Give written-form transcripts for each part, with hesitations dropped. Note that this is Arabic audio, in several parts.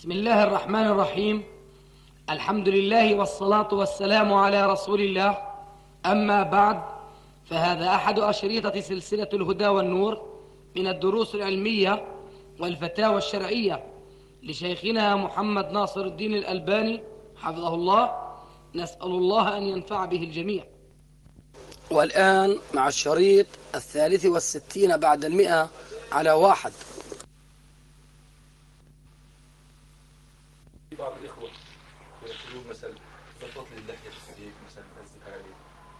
بسم الله الرحمن الرحيم. الحمد لله والصلاة والسلام على رسول الله. أما بعد، فهذا أحد أشريطة سلسلة الهدى والنور من الدروس العلمية والفتاوى الشرعية لشيخنا محمد ناصر الدين الألباني حفظه الله. نسأل الله أن ينفع به الجميع. والآن مع الشريط 63 بعد 100 على 1. بعض الإخوة يقولون مثلا ضبط لي اللحية السيف مثلا أنزلها لي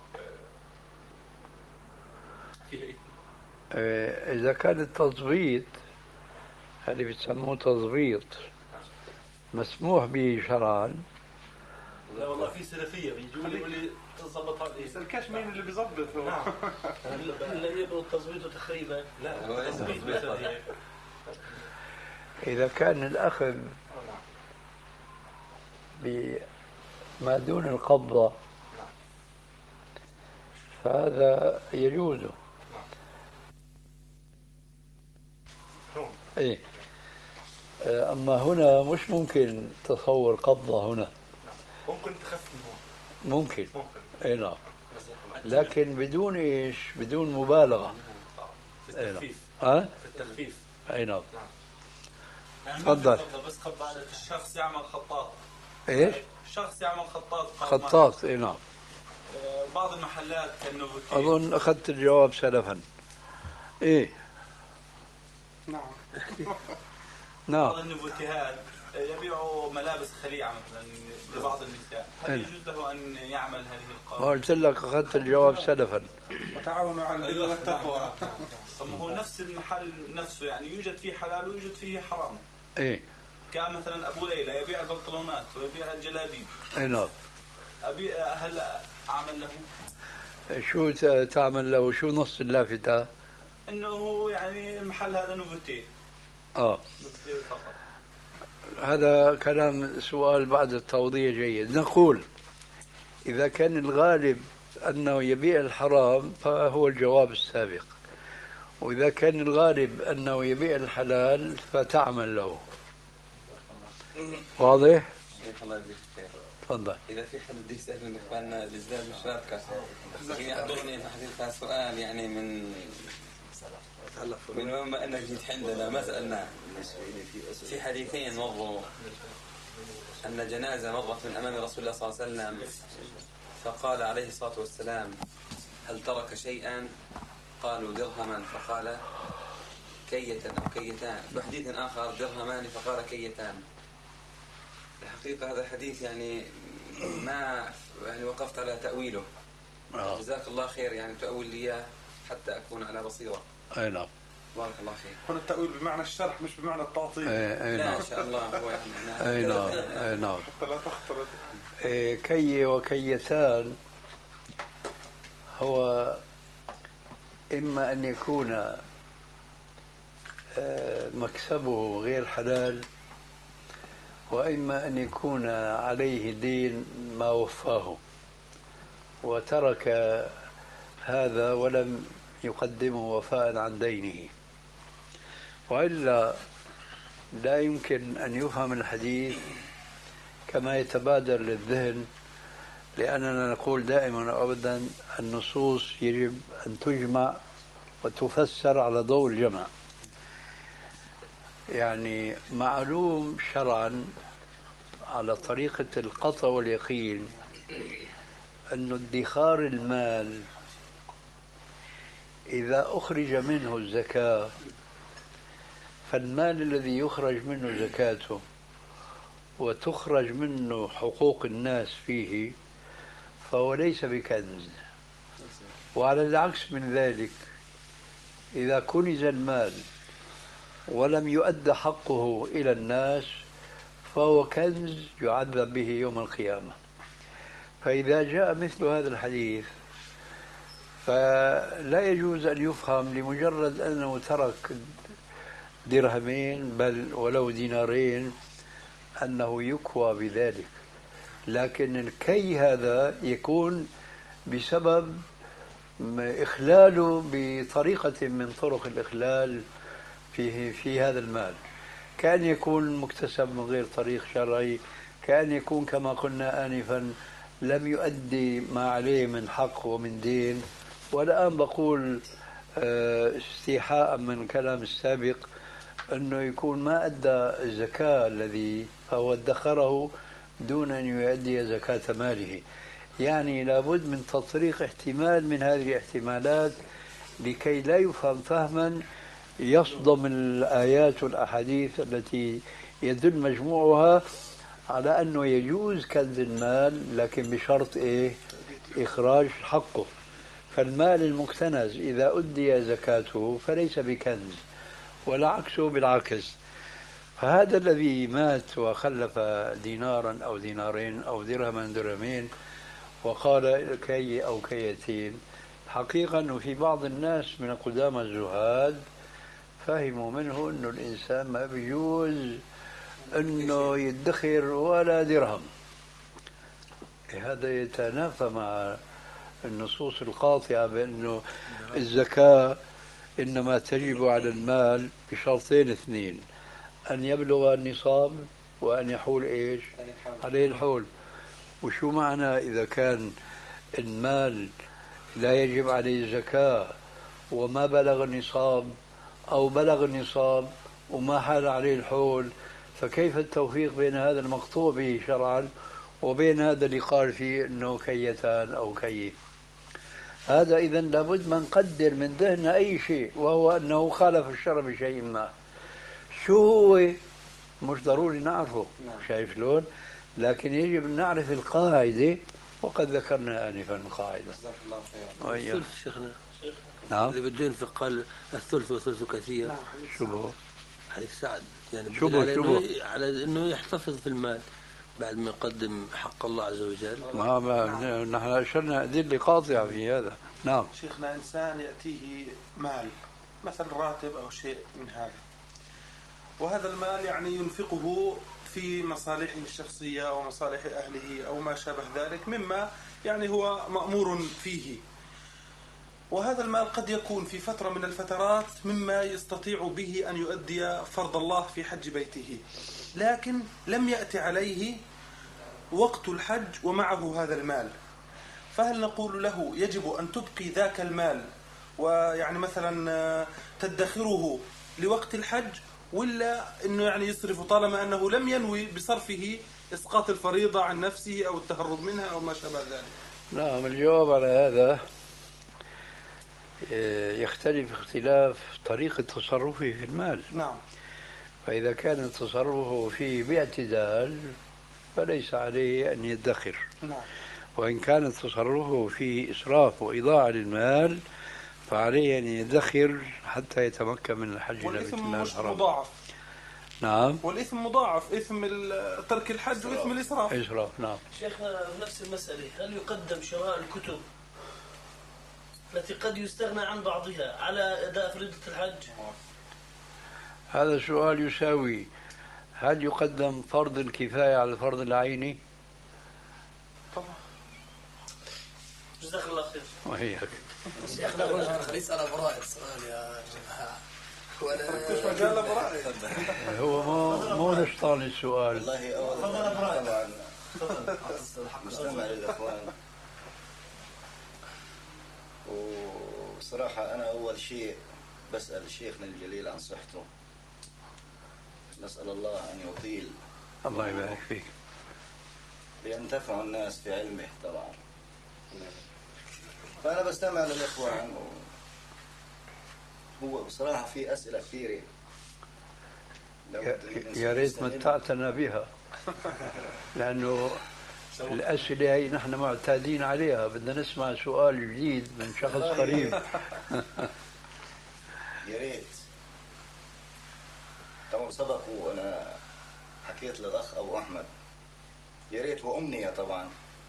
فيها إثم. إذا كان التظبيط هذه بتسموه تظبيط مسموح به شرعا. لا والله في سلفية بيجوا لي يقول لي تظبطها لي. بس الكاش مين اللي بيظبط هو؟ نعم. لا يبغوا التظبيط وتخريبا. لا هو تظبيط مثلا. إذا كان الأخذ بما دون القبضة فهذا يجوز. إيه. أما هنا مش ممكن تصور قبضة هنا. ممكن تخفف ممكن. إيه نعم. لكن بدون إيش؟ بدون مبالغة. في التخفيف. ها؟ في التخفيف. أي نعم. يعني تفضل. بس الشخص يعمل خطاط. إيش؟ الشخص يعمل خطاط. خطاط. إيه نعم. بعض المحلات كأنه أظن أخذت الجواب سلفا. إيه. نعم. بعض نعم. النبوتيهات يبيعوا ملابس خليعة مثلا لبعض النساء، هل يجوز له أن يعمل هذه ما القضايا؟ قلت لك أخذت الجواب سلفا. وتعاونوا على البر والتقوى. طب هو نفس المحل نفسه يعني يوجد فيه حلال ويوجد فيه حرام. إيه. كان مثلا أبو ليلى يبيع البنطلونات ويبيع الجلابيب. إيه نعم. هل أعمل له؟ شو تعمل له؟ شو نص اللافتة؟ إنه يعني المحل هذا نوفوتي. نوفوتي فقط. هذا كلام سؤال بعد التوضيح جيد. نقول إذا كان الغالب أنه يبيع الحرام فهو الجواب السابق، وإذا كان الغالب أنه يبيع الحلال فتعمل له. واضح؟ الله يجزيك خير. تفضل. إذا في حد بده يسأل من إخواننا الإسلام المشاركة يحضرني حديث سؤال يعني من يوم أنك جيت عندنا ما سألنا في حديثين مروا أن جنازة مرت من أمام رسول الله صلى الله عليه وسلم فقال عليه الصلاة والسلام هل ترك شيئا؟ قالوا درهما فقال كية أو كيتان. بحديث آخر درهمان فقال كيتان. الحقيقة هذا الحديث يعني ما يعني وقفت على تأويله. جزاك الله خير يعني تأويل لي حتى أكون على بصيرة. أي نعم. بارك الله فيك. هنا التأويل بمعنى الشرح مش بمعنى التعطيل. أي لا نعم. إن شاء الله هو يعني أي نعم. أي نعم. حتى لا تختلط. كي وكيتان هو إما أن يكون مكسبه غير حلال، وإما أن يكون عليه دين ما وفاه وترك هذا ولم يقدمه وفاء عن دينه، وإلا لا يمكن أن يفهم الحديث كما يتبادر للذهن، لأننا نقول دائما وأبدا النصوص يجب أن تجمع وتفسر على ضوء الجمع. يعني معلوم شرعا على طريقة القطع واليقين أن ادخار المال إذا أخرج منه الزكاة فالمال الذي يخرج منه زكاته وتخرج منه حقوق الناس فيه فهو ليس بكنز. وعلى العكس من ذلك إذا كنز المال ولم يؤد حقه إلى الناس فهو كنز يعذب به يوم القيامة. فإذا جاء مثل هذا الحديث فلا يجوز أن يفهم لمجرد أنه ترك درهمين بل ولو دينارين أنه يكوى بذلك، لكن الكي هذا يكون بسبب إخلاله بطريقة من طرق الإخلال في هذا المال. كان يكون مكتسب من غير طريق شرعي، كان يكون كما قلنا آنفا لم يؤدي ما عليه من حق ومن دين. والآن بقول استيحاء من كلام السابق أنه يكون ما أدى الزكاة الذي هو ادخره دون أن يؤدي زكاة ماله. يعني لابد من تطريق احتمال من هذه الاحتمالات لكي لا يفهم فهما يصدم الآيات والأحاديث التي يدل مجموعها على أنه يجوز كنز المال، لكن بشرط إيه؟ إخراج حقه. فالمال المكتنز إذا أدي زكاته فليس بكنز، والعكس بالعكس. فهذا الذي مات وخلف دينارا أو دينارين أو درهما درهمين وقال كي أو كيتين، حقيقة أنه في بعض الناس من قدامى الزهاد فهموا منه أنه الإنسان ما بيجوز أنه يدخر ولا درهم. هذا يتنافى مع النصوص القاطعة بأنه الزكاة إنما تجب على المال بشرطين اثنين: أن يبلغ النصاب وأن يحول إيش عليه الحول. وشو معنى إذا كان المال لا يجب عليه الزكاة وما بلغ النصاب، أو بلغ النصاب وما حال عليه الحول؟ فكيف التوفيق بين هذا المقطوع به شرعا وبين هذا اللي قال فيه أنه كيتان أو كي؟ هذا إذن لابد ما نقدر من ذهن أي شيء، وهو أنه خالف الشرع بشيء ما. شو هو مش ضروري نعرفه، شايف شلون؟ لكن يجب أن نعرف القاعدة، وقد ذكرنا آنفا القاعدة. الثلث شيخنا. نعم. اللي بده ينفق قال الثلث وثلث كثير. شو هو؟ حديث سعد يعني شو هو؟ على انه يحتفظ في المال بعد ما يقدم حق الله عز وجل. ما نحن أشرنا أدلة قاطعة في هذا. نعم. شيخنا، إنسان يأتيه مال مثل راتب أو شيء من هذا، وهذا المال يعني ينفقه في مصالحه الشخصية أو مصالح أهله أو ما شابه ذلك مما يعني هو مأمور فيه. وهذا المال قد يكون في فترة من الفترات مما يستطيع به أن يؤدي فرض الله في حج بيته، لكن لم يأتي عليه وقت الحج ومعه هذا المال. فهل نقول له يجب أن تبقي ذاك المال ويعني مثلا تدخره لوقت الحج، ولا أنه يعني يصرف طالما أنه لم ينوي بصرفه إسقاط الفريضة عن نفسه أو التهرب منها أو ما شابه ذلك؟ نعم، الجواب على هذا يختلف اختلاف طريقة تصرفه في المال. نعم. فإذا كان تصرفه فيه باعتدال فليس عليه أن يدخر. نعم. وإن كان تصرفه فيه إسراف وإضاعة للمال فعليه أن يدخر حتى يتمكن من الحج إلى بيت الله الحرام. مضاعف. نعم. والإثم مضاعف، إثم ترك الحج وإثم الإسراف. إسراف. نعم. شيخنا نفس المسألة، هل يقدم شراء الكتب التي قد يستغنى عن بعضها على أداء فريضة الحج؟ هذا سؤال يساوي: هل يقدم فرض الكفاية على الفرض العيني؟ طبعا. جزاك الله خير. وهي شيخنا خليس على براءة السؤال يا جماعة. مش مجال براءة. هو مو نشطان السؤال. والله أولا طبعا مستمع للأخوان، وصراحة أنا أول شيء بسأل شيخنا الجليل عن صحته، نسأل الله أن يطيل. الله يبارك فيك. لينتفع الناس في علمه طبعا. فأنا بستمع للإخوان هو بصراحة في أسئلة كثيرة يا ريت متعتنا بها، لأنه الأسئلة هي نحن معتادين عليها، بدنا نسمع سؤال جديد من شخص قريب. يا ريت. طبعا سبق وأنا حكيت للأخ أبو أحمد، يا ريت وأمنية طبعا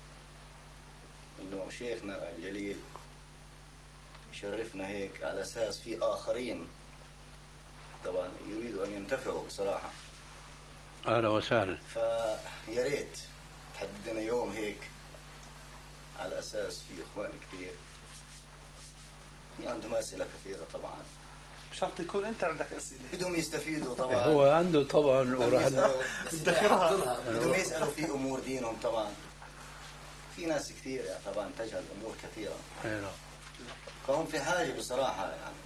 إنه شيخنا الجليل يشرفنا هيك على أساس في آخرين طبعا يريدوا أن ينتفعوا بصراحة. أهلا وسهلا. فيا ريت تحدد لنا يوم هيك على أساس في إخوان كثير عندهم أسئلة كثيرة طبعا. شرط يكون أنت عندك أسئلة. بدهم يستفيدوا طبعا. هو عنده طبعا وراح بدهم يسألوا في أمور دينهم طبعا. في ناس كثير يعني طبعا تجهل أمور كثيرة. فهم في حاجة بصراحة يعني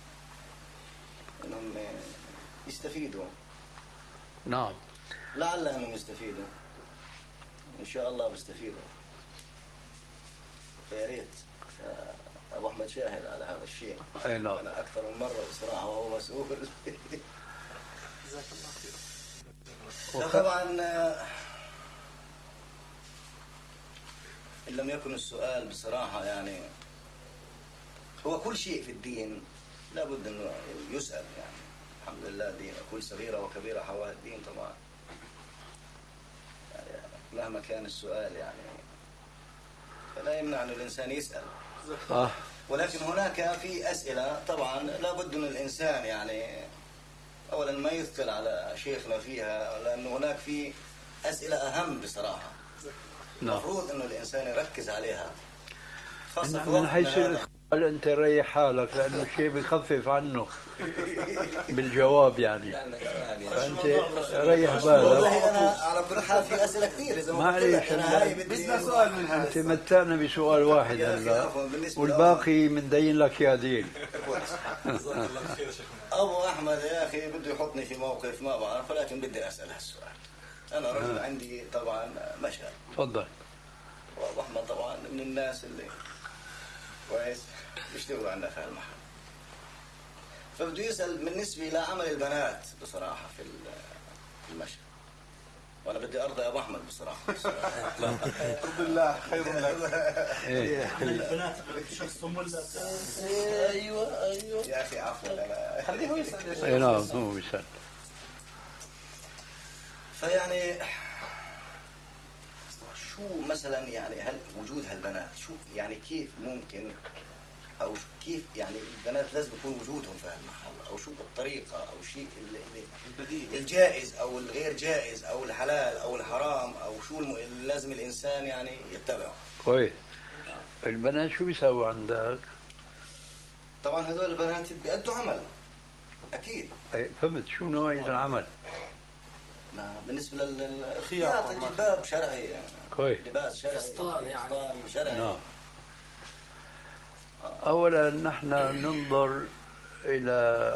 إنهم يستفيدوا. نعم. لعل إنهم يستفيدوا. إن شاء الله بيستفيدوا. فيا ريت أبو أحمد شاهد على هذا الشيء. أي نعم. أنا أكثر من مرة بصراحة وهو مسؤول. جزاك الله خير. طبعا إن لم يكن السؤال بصراحة يعني هو كل شيء في الدين لابد أنه يسأل يعني. الحمد لله دين كل صغيرة وكبيرة حوالي الدين طبعا يعني مهما كان السؤال يعني فلا يمنع أن الإنسان يسأل. ولكن هناك في أسئلة طبعا لابد أن الإنسان يعني أولا ما يثقل على شيخنا فيها لأنه هناك في أسئلة أهم بصراحة. المفروض أنه الإنسان يركز عليها خاصة في من حيث الإثقال أنت ريح حالك لأنه شيء بيخفف عنه بالجواب يعني. فأنت ريح بالك. والله أنا على كل حال في أسئلة كثير إذا ما معليش بدنا سؤال من هذا. أنت متعنا بسؤال واحد هلا والباقي من دين لك يا دين. أبو أحمد يا أخي بده يحطني في موقف ما بعرف ولكن بدي أسأل هالسؤال. أنا رجل عندي طبعا مشهد. تفضل. وأبو أحمد طبعا من الناس اللي كويس بيشتغلوا عندنا في هالمحل. فبده يسأل بالنسبة لعمل البنات بصراحة في المشهد. وأنا بدي أرضى يا أبو أحمد بصراحة. رب الله خير لك. البنات شخصهم ولا أيوة يا أخي عفوا أنا خليه يسأل. أي نعم هو بيسأل. فيعني شو مثلا يعني هل وجود هالبنات شو يعني كيف ممكن او كيف يعني البنات لازم يكون وجودهم في هالمحل او شو الطريقه او شيء الجائز او الغير جائز او الحلال او الحرام او شو لازم الانسان يعني يتبعه. كويس. البنات شو بيسووا عندك؟ طبعا هذول البنات بيأدوا عمل اكيد. فهمت شو نوعية العمل؟ بالنسبه للخياطه جلباب شرعي يعني. كويس. لباس شرعي. فستان يعني. شرعي. نعم. أولا نحن ننظر إلى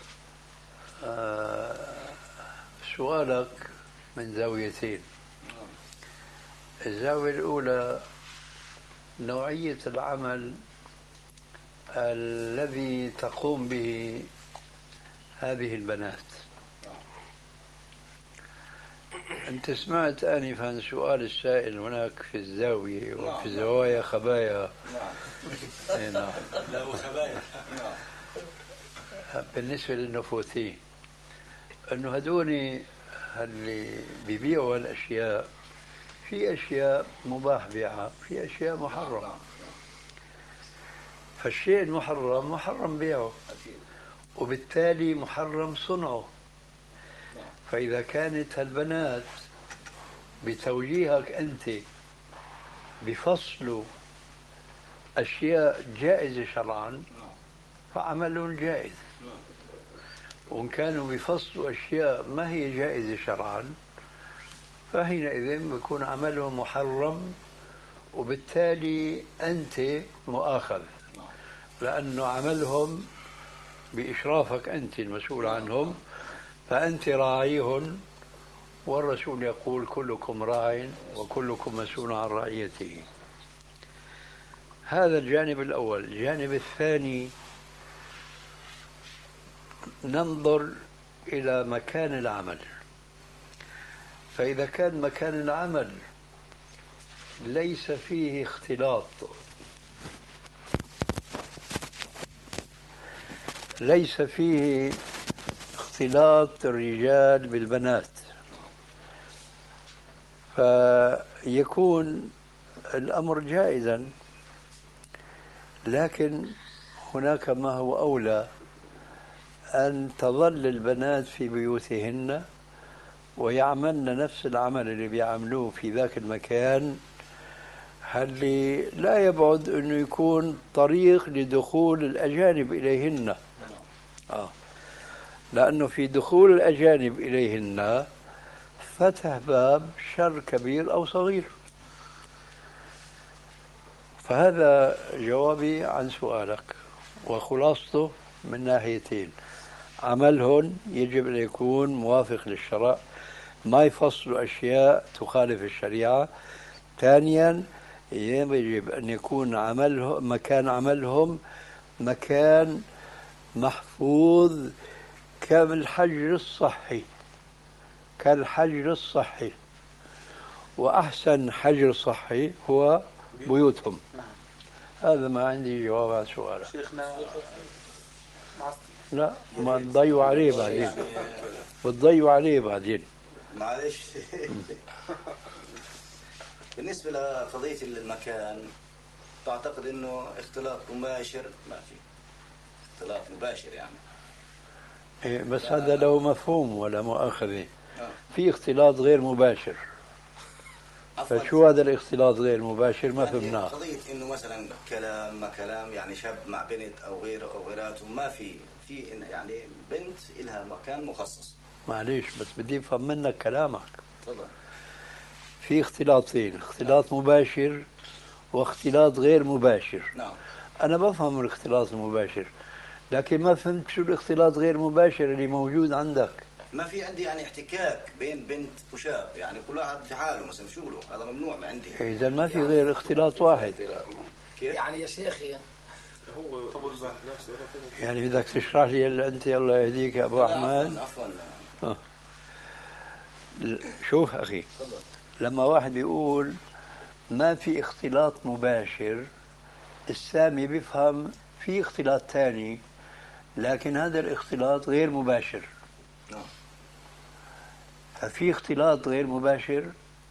سؤالك من زاويتين. الزاوية الأولى نوعية العمل الذي تقوم به هذه البنات. أنت سمعت آنفا سؤال السائل هناك في الزاوية وفي زوايا خبايا. نعم. لا وخبايا. بالنسبة للنفوذين أنه هدوني اللي بيبيعوا الأشياء في أشياء مباح بيعها في أشياء محرم. فالشيء المحرم محرم بيعه وبالتالي محرم صنعه. فإذا كانت البنات بتوجيهك أنت بفصل أشياء جائزة شرعا فعمل جائز، وإن كانوا بفصل أشياء ما هي جائزة شرعا فحينئذ بيكون عمله محرم وبالتالي أنت مؤاخذ لأنه عملهم بإشرافك أنت المسؤول عنهم فأنت راعيهم والرسول يقول كلكم راع وكلكم مسؤول عن رعيته. هذا الجانب الأول. الجانب الثاني ننظر إلى مكان العمل. فإذا كان مكان العمل ليس فيه اختلاط اختلاط الرجال بالبنات فيكون الأمر جائزا، لكن هناك ما هو أولى أن تظل البنات في بيوتهن ويعملن نفس العمل اللي بيعملوه في ذاك المكان اللي لا يبعد أنه يكون طريق لدخول الأجانب إليهن. لأنه في دخول الأجانب إليهن فتح باب شر كبير أو صغير. فهذا جوابي عن سؤالك، وخلاصته من ناحيتين: عملهن يجب أن يكون موافق للشرع، ما يفصلوا أشياء تخالف الشريعة. ثانيا، يجب أن يكون مكان عملهم مكان محفوظ كالحجر الصحي، وأحسن حجر صحي هو بيوتهم. هذا ما عندي جواب عن سؤالك. شيخنا لا، ما تضيعوا عليه بعدين، بتضيعوا عليه بعدين. معلش. بالنسبة لقضية المكان، تعتقد انه اختلاط مباشر؟ ما في اختلاط مباشر يعني. إيه، بس هذا له مفهوم ولا مؤاخذة. في اختلاط غير مباشر. فشو هذا الاختلاط غير المباشر؟ ما يعني فهمناه. قضية انه مثلا كلام ما كلام، يعني شاب مع بنت او غيره او غيراته، ما في يعني بنت لها مكان مخصص. معليش، بس بدي افهم منك كلامك. تفضل. في اختلاطين: اختلاط مباشر واختلاط غير مباشر. نعم. انا بفهم الاختلاط المباشر، لكن ما فهمت شو الاختلاط غير مباشر اللي موجود عندك. ما في عندي يعني احتكاك بين بنت وشاب، يعني كل واحد في حاله مثلا شغله، هذا ممنوع ما عندي. اذا ما في غير اختلاط واحد. كيف؟ يعني يا شيخي هو طب يعني بدك تشرح لي اللي انت، الله يهديك يا ابو احمد. عفوا. شوف اخي، لما واحد بيقول ما في اختلاط مباشر، السامي بيفهم في اختلاط ثاني، لكن هذا الاختلاط غير مباشر. ففي اختلاط غير مباشر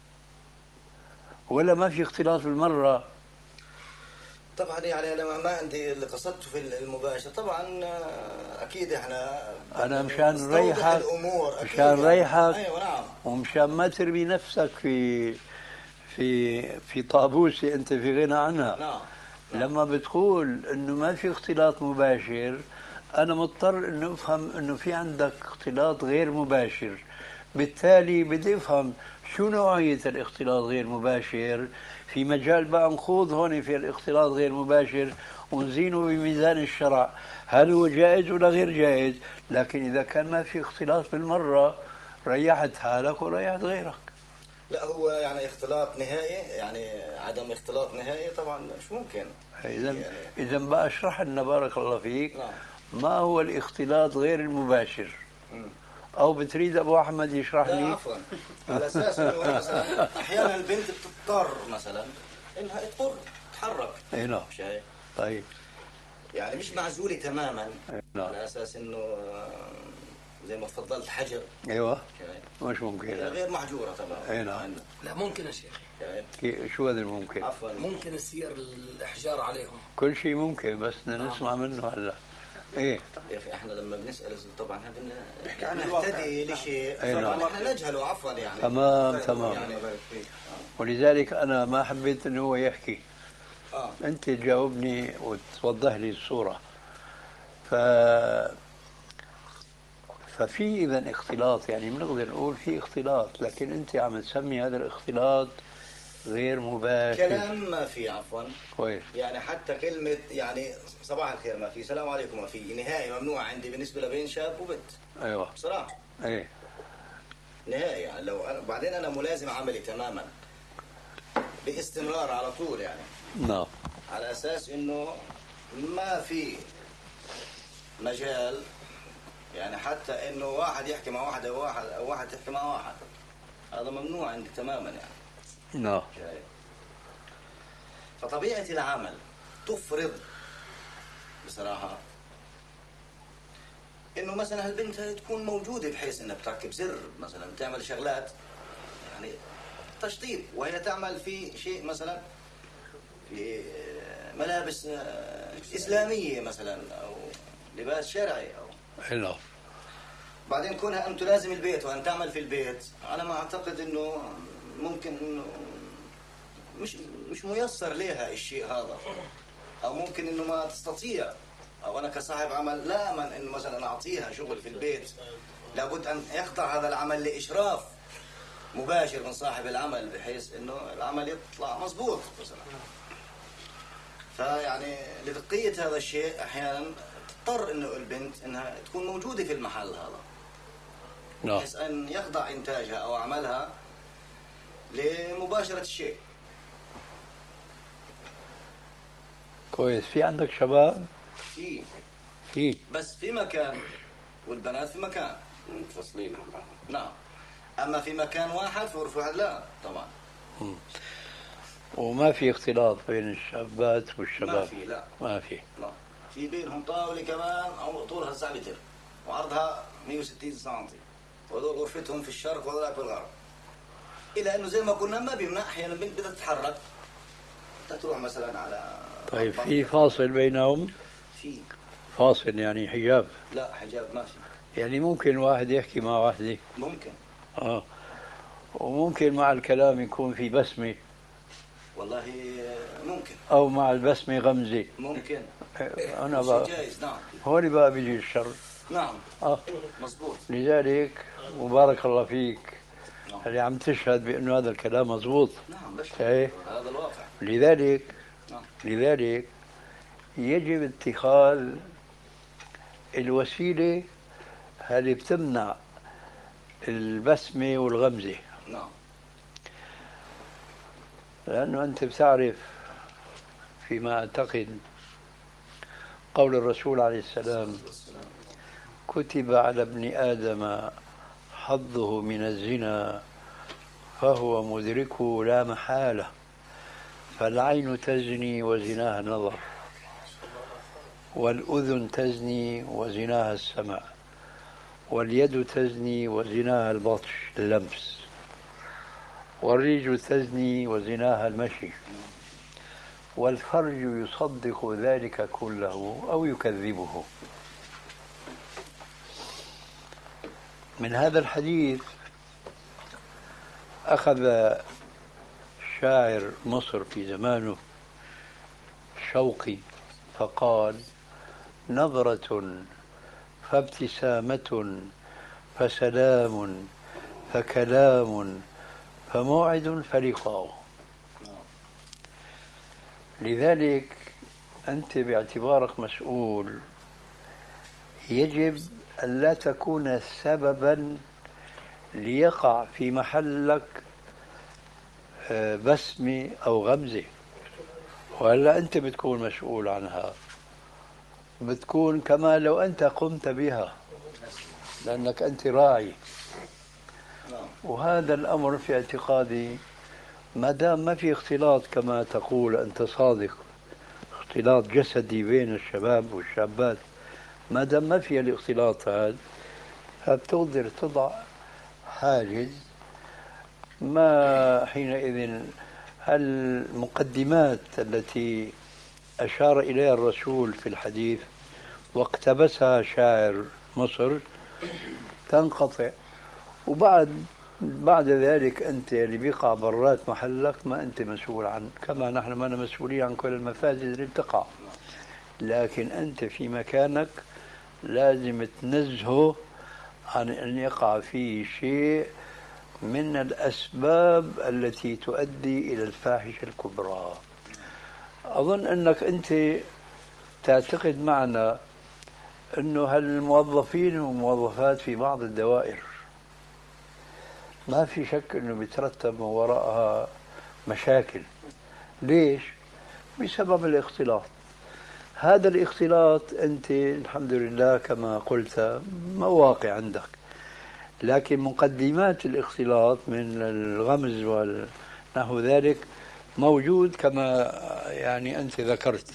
ولا ما في اختلاط بالمرة؟ طبعا يعني انا ما عندي اللي قصدته في المباشر. طبعا اكيد احنا انا مشان نريحك، ايوه نعم، ومشان ما ترمي نفسك في طابوسه انت في غنى عنها. نعم. لما بتقول انه ما في اختلاط مباشر، انا مضطر انه افهم انه في عندك اختلاط غير مباشر. بالتالي بدي افهم شو نوعية الاختلاط غير مباشر. في مجال بقى نخوض هون في الاختلاط غير مباشر ونزينه بميزان الشرع، هل هو جائز ولا غير جائز. لكن إذا كان ما في اختلاط بالمرة، ريحت حالك وريحت غيرك. لا هو يعني اختلاط نهائي، يعني عدم اختلاط نهائي طبعا مش ممكن. إذا بقى اشرح لنا بارك الله فيك ما هو الاختلاط غير المباشر. أو بتريد أبو أحمد يشرح لي؟ لا عفوا، على أساس إنه مثلا أحيانا البنت بتضطر مثلا إنها تضطر تتحرك. أي نعم. طيب. يعني مش معزولة تماما. نعم. على أساس إنه زي ما تفضلت حجر. أيوة. مش ممكن. غير محجورة تماما. أي نعم. لا ممكن يا شيخ. شو هذا الممكن؟ عفوا. ممكن يصير الإحجار عليهم. كل شيء ممكن، بس بدنا نسمع منه هلا. ايه يا اخي احنا لما بنسال طبعا هذا نهتدي لشيء طبعا احنا نجهله عفوا يعني. تمام. يعني ولذلك انا ما حبيت انه هو يحكي. انت تجاوبني وتوضح لي الصوره. ففي اذا اختلاط، يعني بنقدر نقول في اختلاط، لكن انت عم تسمي هذا الاختلاط غير مباشر. كلام ما في عفوا. كويس. يعني حتى كلمة يعني صباح الخير ما في، سلام عليكم ما في، نهائي ممنوع عندي بالنسبة لبين شاب وبنت. ايوه. بصراحة. ايه. نهائي يعني لو بعدين أنا ملازم عملي تماما باستمرار على طول يعني. نعم. على أساس إنه ما في مجال يعني حتى إنه واحد يحكي مع واحد أو واحد يحكي مع واحد، هذا ممنوع عندي تماما يعني. نعم. فطبيعة العمل تفرض بصراحة إنه مثلا هالبنت تكون موجودة بحيث إنها بتركب زر مثلا، تعمل شغلات يعني تشطيب، وهي تعمل في شيء مثلا في ملابس إسلامية مثلا أو لباس شرعي أو. حلو. بعدين كونها أن تلازم البيت وأن تعمل في البيت، أنا ما أعتقد إنه ممكن إنه مش ميسر لها الشيء هذا، او ممكن انه ما تستطيع او انا كصاحب عمل لا امن انه مثلا اعطيها شغل في البيت، لابد ان يخضع هذا العمل لاشراف مباشر من صاحب العمل بحيث انه العمل يطلع مضبوط مثلا. فيعني لدقية هذا الشيء احيانا تضطر انه البنت انها تكون موجودة في المحل هذا، بحيث ان يخضع انتاجها او عملها لمباشرة الشيء. كويس. في عندك شباب؟ في بس في مكان، والبنات في مكان منفصلين. نعم. اما في مكان واحد في غرفة واحد لا طبعا. وما في اختلاط بين الشابات والشباب؟ ما في، لا ما في. لا. في بينهم طاولة كمان او طولها 9 متر وعرضها 160 سم، وهذول غرفتهم في الشرق وهذول في الغرب. الى انه زي ما قلنا ما بيمنع احيانا البنت بدها تتحرك، بدها تروح مثلا على طيب في فاصل بينهم؟ في فاصل يعني حجاب؟ لا حجاب ما في. يعني ممكن واحد يحكي مع واحدة؟ ممكن. وممكن مع الكلام يكون في بسمة؟ والله ممكن. أو مع البسمة غمزة؟ ممكن. أنا بقى جائز. نعم. هون بقى بيجي الشر. نعم. مزبوط. لذلك مبارك الله فيك نعم. اللي عم تشهد بأنه هذا الكلام مزبوط. نعم بشكر. هذا الواقع. لذلك يجب اتخاذ الوسيلة اللي بتمنع البسمة والغمزة. نعم. لأنه أنت بتعرف فيما أعتقد قول الرسول عليه السلام: كتب على ابن آدم حظه من الزنا فهو مدركه لا محالة، فالعين تزني وزناها النظر، والأذن تزني وزناها السمع، واليد تزني وزناها البطش اللمس، والرجل تزني وزناها المشي، والفرج يصدق ذلك كله أو يكذبه. من هذا الحديث أخذ شاعر مصر في زمانه شوقي فقال: نظرة فابتسامة فسلام فكلام فموعد فلقاء. لذلك أنت باعتبارك مسؤول يجب أن لا تكون سببا ليقع في محلك بسمة أو غمزة، وهلا أنت بتكون مسؤول عنها، بتكون كما لو أنت قمت بها لأنك أنت راعي. وهذا الأمر في اعتقادي ما دام ما في اختلاط كما تقول أنت صادق، اختلاط جسدي بين الشباب والشابات، ما دام ما في الاختلاط هذا فبتقدر تضع حاجز. ما حينئذ المقدمات التي أشار إليها الرسول في الحديث واقتبسها شاعر مصر تنقطع، بعد ذلك أنت اللي بيقع برات محلك ما أنت مسؤول عنه، كما نحن ما مسؤولين عن كل المفاسد اللي بتقع، لكن أنت في مكانك لازم تنزهه عن أن يقع فيه شيء من الأسباب التي تؤدي إلى الفاحشة الكبرى. أظن أنك أنت تعتقد معنا أنه هالموظفين والموظفات في بعض الدوائر ما في شك أنه بيترتب من وراءها مشاكل. ليش؟ بسبب الاختلاط. هذا الاختلاط أنت الحمد لله كما قلت مواقع عندك، لكن مقدمات الاختلاط من الغمز ونحو ذلك موجود كما يعني أنت ذكرت.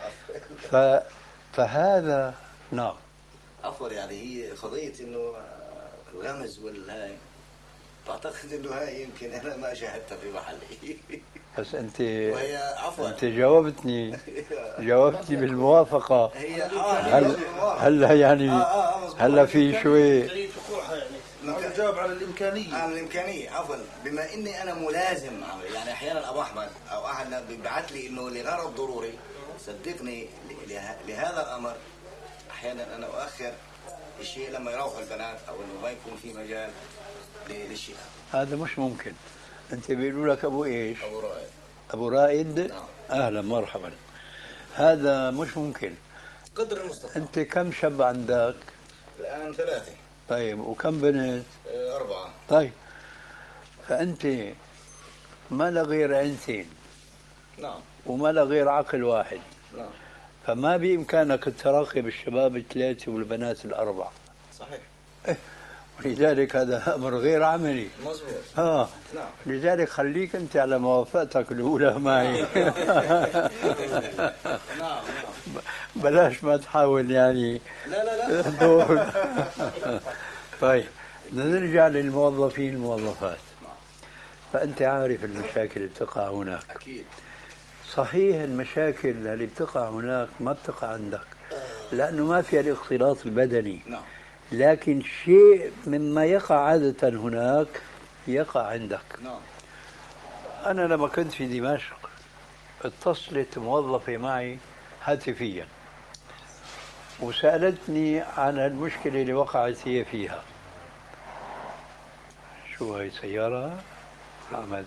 فهذا نعم. عفوا يعني هي قضية إنه الغمز والهاي، أعتقد إنه هاي يمكن أنا ما شاهدتها في محلي. بس أنت عفوا أنت جاوبتني بالموافقة. هلا يعني هلا في شوي جاوب على الإمكانية. عن الإمكانية. عفوا بما إني أنا ملازم، يعني أحيانا أبو أحمد أو أحد بيبعث لي إنه لغرض ضروري صدقني لهذا الأمر أحيانا أنا أؤخر الشيء لما يروحوا البنات أو إنه ما يكون في مجال للشيء. هذا مش ممكن. أنت بيقولوا لك أبو إيش؟ أبو رائد. أبو رائد؟ نعم. أهلا مرحبا. هذا مش ممكن. قدر المستطاع. أنت كم شاب عندك؟ الآن 3. طيب وكم بنت؟ 4. طيب فأنت ما لا غير عينتين. نعم. وما لا غير عقل واحد. نعم. فما بإمكانك التراقي بالشباب 3 والبنات 4. صحيح. لذلك هذا أمر غير عملي. مظبوط. نعم. لذلك خليك أنت على موافقتك الأولى معي. نعم. بلاش ما تحاول يعني. لا. طيب نرجع للموظفين الموظفات. فأنت عارف المشاكل اللي بتقع هناك. أكيد. صحيح المشاكل اللي بتقع هناك ما بتقع عندك لأنه ما فيها الاختلاط البدني. نعم. لكن شيء مما يقع عادة هناك يقع عندك. نعم. أنا لما كنت في دمشق اتصلت موظفة معي هاتفيا وسألتني عن المشكلة اللي وقعت هي فيها. شو هاي سيارة؟ عمد.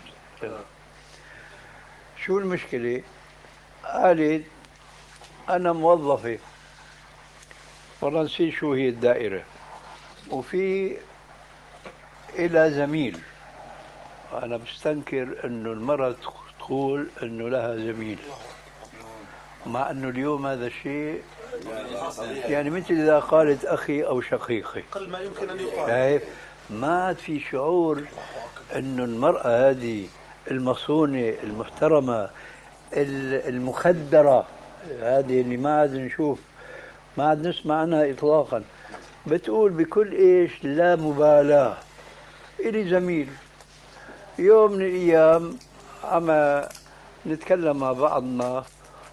شو المشكلة؟ قالت أنا موظفة والله نسيت شو هي الدائرة وفي إلى زميل. أنا بستنكر أنه المرأة تقول أنه لها زميل مع أنه اليوم هذا الشيء يعني مثل إذا قالت أخي أو شقيقي. أقل ما يمكن أن يقال. ما عاد في شعور أنه المرأة هذه المصونة المحترمة المخدرة هذه اللي ما عاد نشوف ما عاد نسمع عنها إطلاقا بتقول بكل إيش لا مبالاة إلي زميل يوم من الأيام عم نتكلم مع بعضنا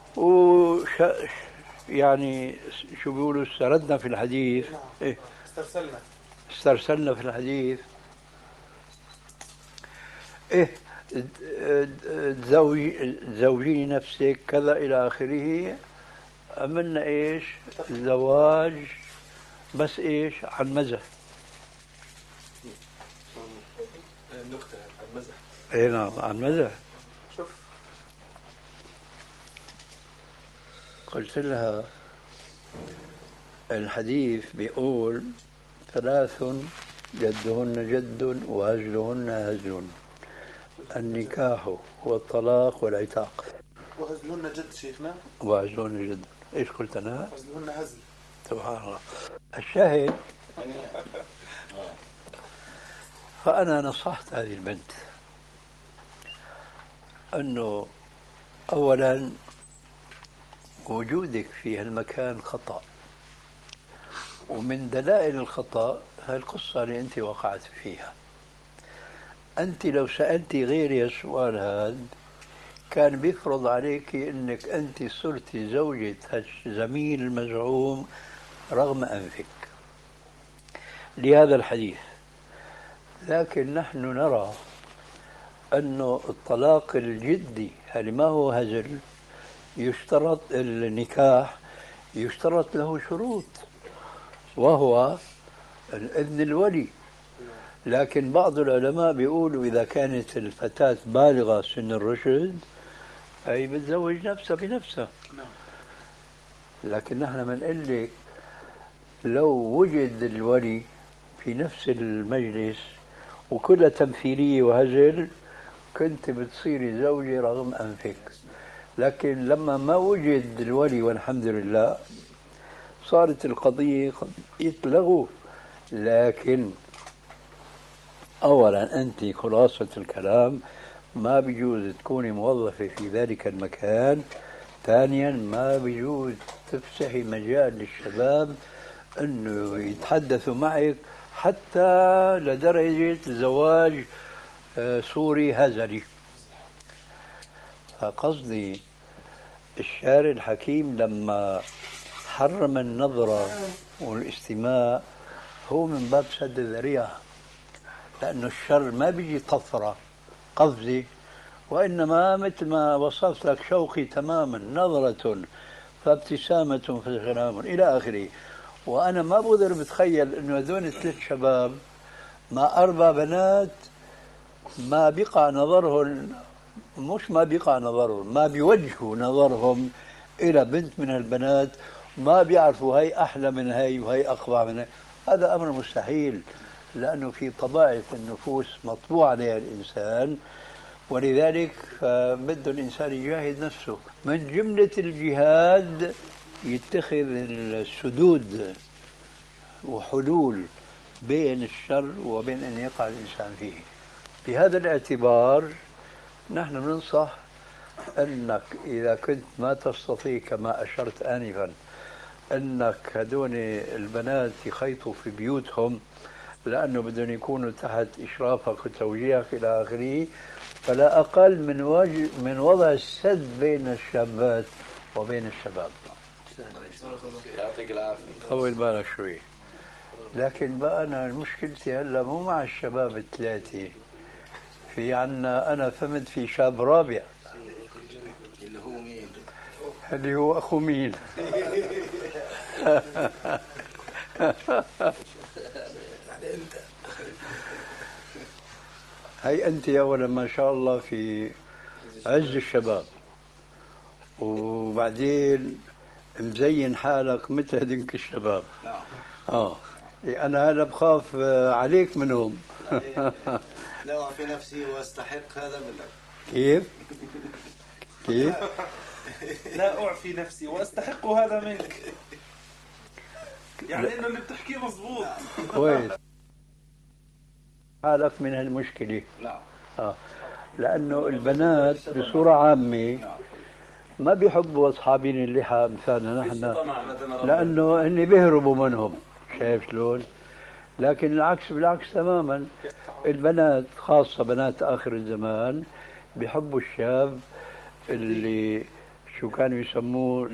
يعني شو بيقولوا استردنا في الحديث. نعم. استرسلنا في الحديث. زوجي نفسك كذا إلى آخره. عملنا إيش زواج بس إيش عن مزح. نكتة عن مزح. نعم عن مزح. شوف قلت لها الحديث بيقول 3 جدهن جد وهزلهن هزل. النكاح والطلاق والعتاق. وهزلهن جد شيخنا. وهزلهن جد. ايش قلت انا؟ هزلهن هزل. سبحان الله. الشاهد فأنا نصحت هذه البنت أنه أولا وجودك في هالمكان خطأ ومن دلائل الخطأ هاي القصة اللي أنت وقعت فيها. أنت لو سألتي غيري السؤال هذا كان بيفرض عليك أنك أنت صرتي زوجة الزميل المزعوم رغم أنفك لهذا الحديث. لكن نحن نرى أنه الطلاق الجدي هل ما هو هزل يشترط النكاح يشترط له شروط وهو إذن الولي. لكن بعض العلماء بيقولوا إذا كانت الفتاة بالغة سن الرشد أي بتزوج نفسها بنفسها. لكن نحن بنقول لك لو وجد الولي في نفس المجلس وكلها تمثيلية وهزل كنت بتصيري زوجة رغم أنفك. لكن لما ما وجد الولي والحمد لله صارت القضية يتلغوا. لكن أولا أنت خلاصة الكلام ما بيجوز تكوني موظفة في ذلك المكان. ثانيا ما بيجوز تفسحي مجال للشباب أنه يتحدثوا معك حتى لدرجة زواج سوري هزلي. فقصدي الشارع الحكيم لما حرم النظرة والاستماع هو من باب سد الذريعة لأنه الشر ما بيجي طفرة قفزة وإنما مثل ما وصفت لك شوقي تماما، نظرة فابتسامة فغرام إلى آخره. وأنا ما بقدر بتخيل إنه هذول الثلاث شباب مع 4 بنات ما بيقع نظرهم، مش ما بيقع نظرهم، ما بيوجهوا نظرهم إلى بنت من البنات ما بيعرفوا هي أحلى من هي وهي أقوى من هي. هذا أمر مستحيل، لأنه في طبائع النفوس مطبوع عليها الإنسان، ولذلك بده الإنسان يجاهد نفسه. من جملة الجهاد يتخذ السدود وحلول بين الشر وبين أن يقع الإنسان فيه. بهذا الاعتبار نحن ننصح أنك إذا كنت ما تستطيع كما أشرت آنفا أنك هدول البنات يخيطوا في بيوتهم لأنه بدهم يكونوا تحت إشرافك وتوجيهك إلى آخره، فلا أقل من وضع السد بين الشابات وبين الشباب. يعطيك العافية. طول بالك شوي. لكن بقى أنا مشكلتي هلا مو مع الشباب الثلاثة، في عنا أنا فهمت في شاب رابع اللي هو مين؟ اللي هو أخو مين؟ هي أنت أولا ما شاء الله في عز الشباب، وبعدين مزين حالك مثل هذيك الشباب. أنا هلا بخاف عليك منهم. لا أعفي نفسي وأستحق هذا منك. كيف؟ كيف؟ لا أعفي نفسي وأستحق هذا منك. يعني إنه اللي بتحكيه مضبوط. كويس. حالك من هالمشكلة. نعم. لأنه البنات بصورة عامة ما بيحبوا أصحابين اللحى مثالنا نحن، لأنه هن بيهربوا منهم. شايف شلون؟ لكن العكس بالعكس تماما، البنات خاصة بنات آخر الزمان بيحبوا الشاب اللي شو كانوا يسموه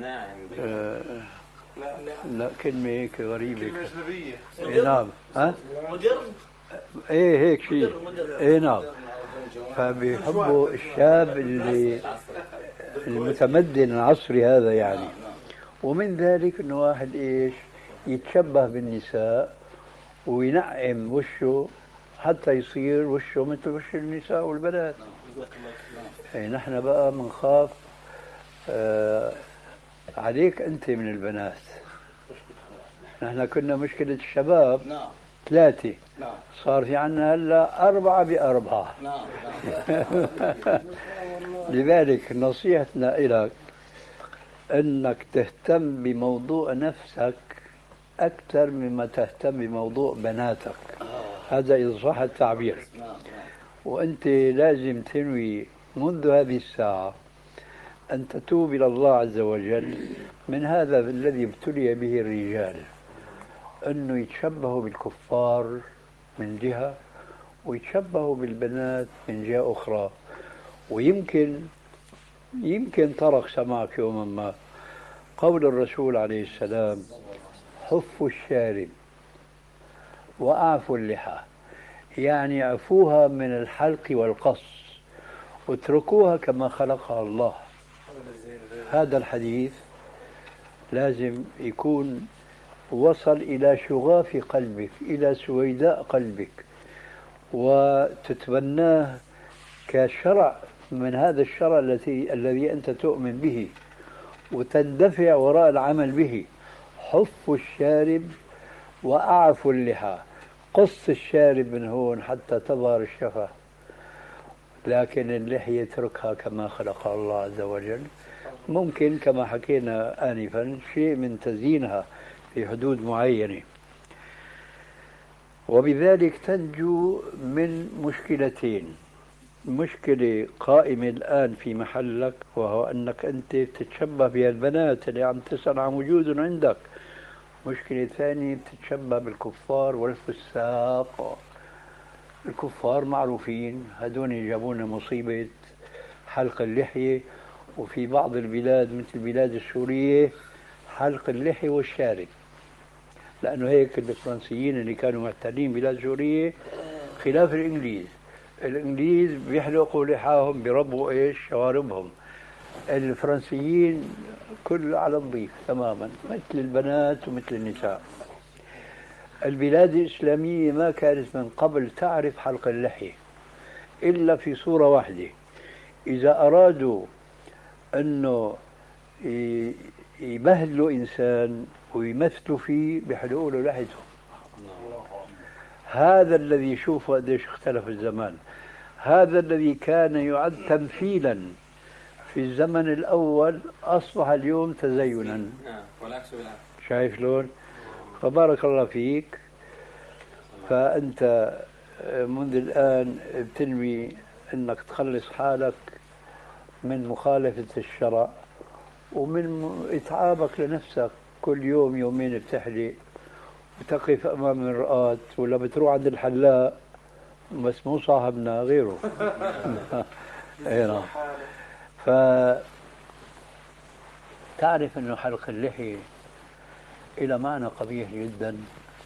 لا كلمة هيك غريبة، كلمة أجنبية. إيه نعم. ها؟ مودرن. ايه هيك شيء. ايه نعم. فبيحبوا الشاب اللي المتمدن العصري هذا يعني. ومن ذلك انه واحد ايش يتشبه بالنساء وينعم وشه حتى يصير وشه مثل وش النساء والبنات. اي نحن بقى بنخاف عليك انت من البنات. نحن كنا مشكلة الشباب 3. نعم. صار في عنا هلا 4 ب4. نعم. لذلك نصيحتنا لك انك تهتم بموضوع نفسك اكثر مما تهتم بموضوع بناتك. هذا اذا صح التعبير. وانت لازم تنوي منذ هذه الساعة ان تتوب الى الله عز وجل من هذا الذي ابتلي به الرجال، انه يتشبهوا بالكفار من جهة ويتشبهوا بالبنات من جهة أخرى. ويمكن طرق سمعك يوما ما قول الرسول عليه السلام: حفوا الشارب وأعفوا اللحى، يعني عفوها من الحلق والقص واتركوها كما خلقها الله. هذا الحديث لازم يكون وصل إلى شغاف قلبك، إلى سويداء قلبك، وتتبناه كشرع من هذا الشرع الذي أنت تؤمن به، وتندفع وراء العمل به. حفوا الشارب وأعفوا اللحى، قص الشارب من هون حتى تظهر الشفة، لكن اللحية اتركها كما خلقها الله عز وجل. ممكن كما حكينا آنفا شيء من تزيينها في حدود معينة، وبذلك تنجو من مشكلتين: مشكلة قائمة الآن في محلك، وهو أنك أنت تتشبه بهالبنات اللي عم تسأل عن وجودهم عندك. مشكلة ثانية تتشبه بالكفار والفساق. الكفار معروفين، هدول جابونا مصيبة حلق اللحية، وفي بعض البلاد مثل البلاد السورية حلق اللحية والشارب، لأنه هيك الفرنسيين اللي كانوا محتلين بلاد سوريا خلاف الإنجليز الإنجليز بيحلقوا لحاهم بربوا إيش شواربهم. الفرنسيين كل على الضيف تماما مثل البنات ومثل النساء. البلاد الإسلامية ما كانت من قبل تعرف حلق اللحية إلا في صورة واحدة، إذا أرادوا أنه يبهدلوا إنسان ويمثلوا فيه بيحلقوا له لحيته. هذا الذي يشوفه قديش اختلف الزمان. هذا الذي كان يعد تمثيلا في الزمن الأول أصبح اليوم تزينا. والعكس بالعكس. شايف لون؟ فبارك الله فيك. فأنت منذ الآن بتنوي أنك تخلص حالك من مخالفة الشرع ومن إتعابك لنفسك. كل يوم يومين بتحلق وتقف أمام المرآة، ولا بتروح عند الحلاق بس مو صاحبنا غيره. فتعرف أنه حلق اللحية إلى معنى قبيح جدا.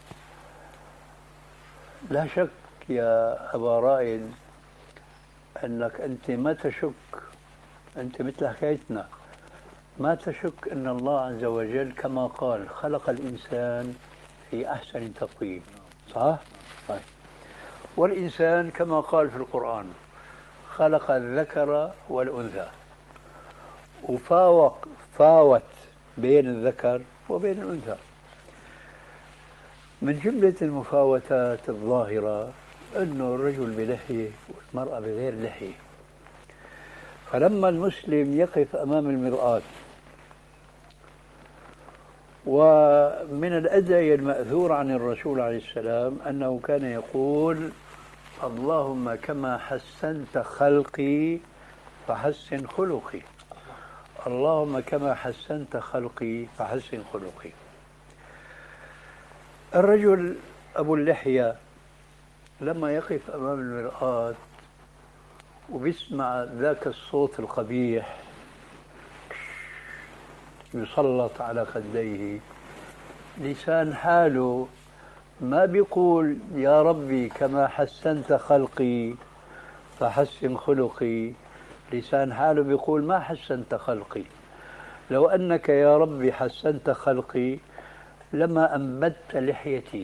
لا شك يا أبا رائد أنك أنت ما تشك، أنت مثل حكايتنا، ما تشك أن الله عز وجل كما قال خلق الإنسان في أحسن تقويم، صح؟ طيب. والإنسان كما قال في القرآن خلق الذكر والأنثى، وفاوت بين الذكر وبين الأنثى. من جملة المفاوتات الظاهرة أنه الرجل بلحية والمرأة بغير لحية. فلما المسلم يقف أمام المرآة، ومن الأدعية المأثور عن الرسول عليه السلام أنه كان يقول اللهم كما حسنت خلقي فحسن خلقي، اللهم كما حسنت خلقي فحسن خلقي. الرجل أبو اللحية لما يقف أمام المرآة وبيسمع ذاك الصوت القبيح يسلط على خديه، لسان حاله ما بيقول يا ربي كما حسنت خلقي فحسن خلقي، لسان حاله بيقول ما حسنت خلقي، لو أنك يا ربي حسنت خلقي لما أنبت لحيتي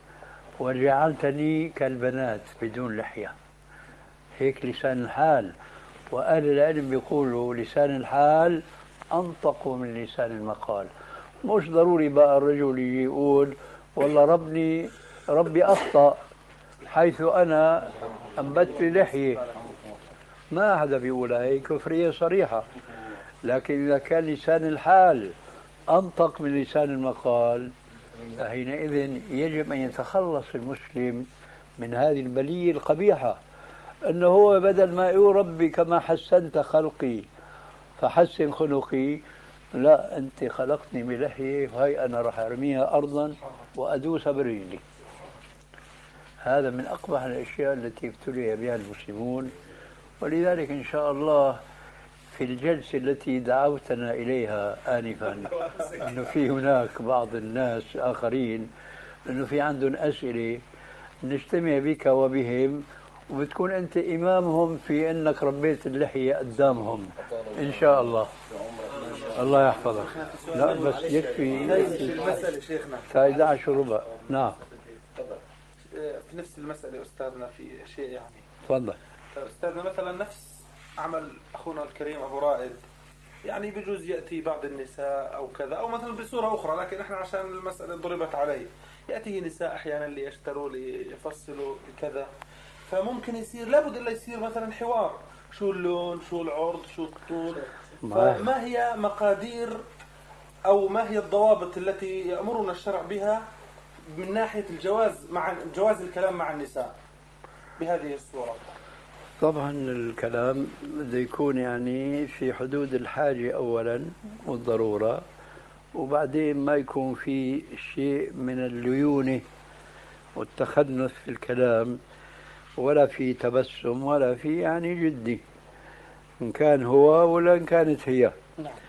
وجعلتني كالبنات بدون لحية. هيك لسان الحال. وأهل العلم بيقولوا لسان الحال أنطق من لسان المقال. مش ضروري بقى الرجل يجي يقول والله ربي أخطأ حيث أنا أنبت لحية. ما حدا بيقول هي كفرية صريحة. لكن إذا كان لسان الحال أنطق من لسان المقال فحينئذ يجب أن يتخلص المسلم من هذه البلية القبيحة، أنه هو بدل ما يقول ربي كما حسنت خلقي فحسن خلقي، لا أنت خلقتني بلحية وهي أنا راح أرميها أرضا وأدوس برجلي. هذا من أقبح الأشياء التي ابتلي بها المسلمون. ولذلك إن شاء الله في الجلسة التي دعوتنا إليها آنفا أنه في هناك بعض الناس آخرين أنه في عندهم أسئلة، نجتمع بك وبهم وبتكون أنت إمامهم في أنك ربيت اللحية قدامهم إن شاء الله. الله يحفظك. لا بس يكفي المسألة شيخنا 11 وربع. نعم في نفس المسألة أستاذنا في شيء يعني. تفضل أستاذنا. مثلا نفس عمل أخونا الكريم أبو رائد، يعني بجوز يأتي بعض النساء أو كذا، أو مثلا بصورة أخرى، لكن إحنا عشان المسألة ضربت عليه، يأتيه نساء أحيانا ليشتروا ليفصلوا لكذا، فممكن يصير لابد إلا يصير مثلا حوار، شو اللون، شو العرض، شو الطول، فما هي مقادير أو ما هي الضوابط التي يأمرنا الشرع بها من ناحية جواز الكلام مع النساء بهذه الصورة؟ طبعا الكلام بده يكون يعني في حدود الحاجة أولا والضرورة، وبعدين ما يكون في شيء من الليونة والتخنث في الكلام، ولا في تبسم، ولا في يعني جدي، إن كان هو ولا إن كانت هي.